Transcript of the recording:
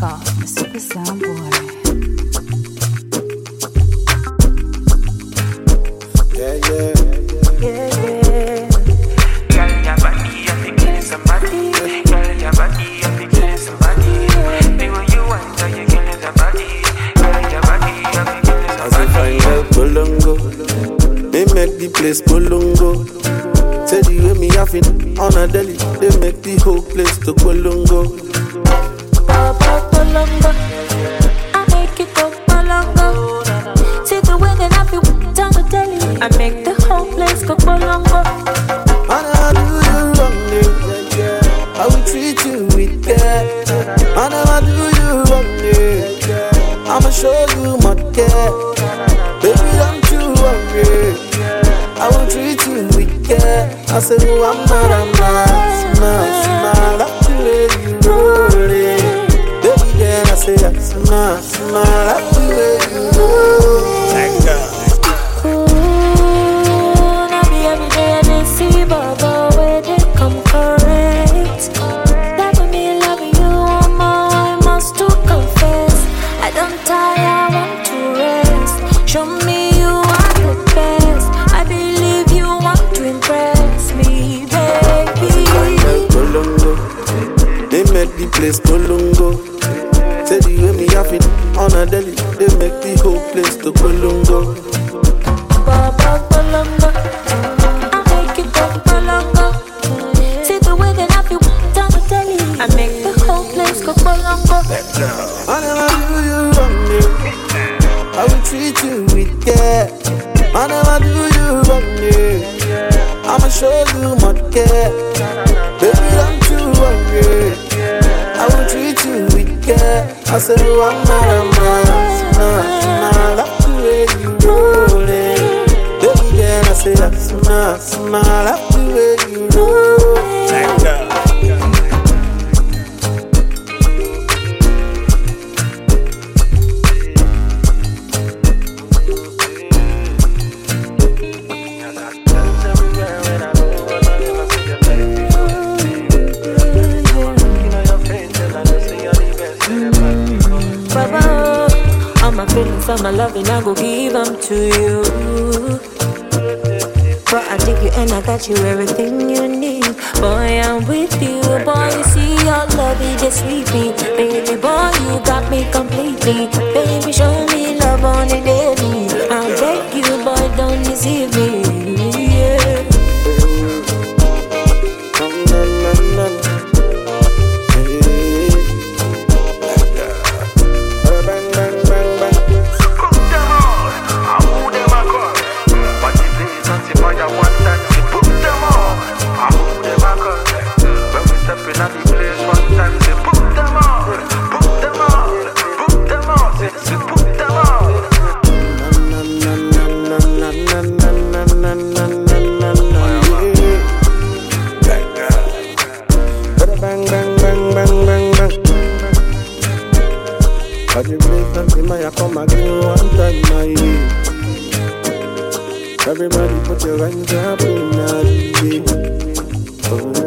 call the Super Sound Boy. Yeah, yeah. Yeah, yeah. Girl, your body, I think killing somebody. Girl, your body, I think killing somebody. The way you want, so you killing somebody. Girl, your body, I think killing somebody. As if I know Bolongo, they make the place Bolongo. Say the way me have it on a deli, they make the whole place to Bolongo. Bolongo, I make it go Bolongo. See the way that I feel down the deli, I make the whole place go Bolongo. And I do you wrong, yeah. I will treat you with care. And I do you wrong, yeah. I'ma show you my care. Baby, don't you worry. I will treat you with care. I say, oh, I'm not, smile. Like the way you roll it. Baby, then I say, smile. Like the way you roll it. Like that. Now be every day they see Baba where they come correct. Loving me, loving you, I must to confess. I don't tire, I want to rest. Show me you are the best. I believe you want to impress me, baby. Bolongo, they make the place Bolongo. Say the way me have it on a deli, they make the whole place to Bolongo. Baba Bolongo, I make it go Bolongo. See the way that I feel down the deli, I make the whole place go Bolongo. I never do you wrong, yeah. I will treat you with care. I never do you wrong, yeah. I'ma show you my care. Baby, don't you worry. I will treat you with care. I said, oh, I'm not, like the way you roll it. Baby, then I say, smile, like the way you roll it. Like that. All my feelings, all my loving, I go give them to you. But I dig you and I got you everything you need. Boy, I'm with you. Boy, you see your love, it just sweet me. Baby boy, you got me completely. Baby, show me love on the daily. I beg you, boy, don't deceive me. Yeah. Everybody put your hands up in the air.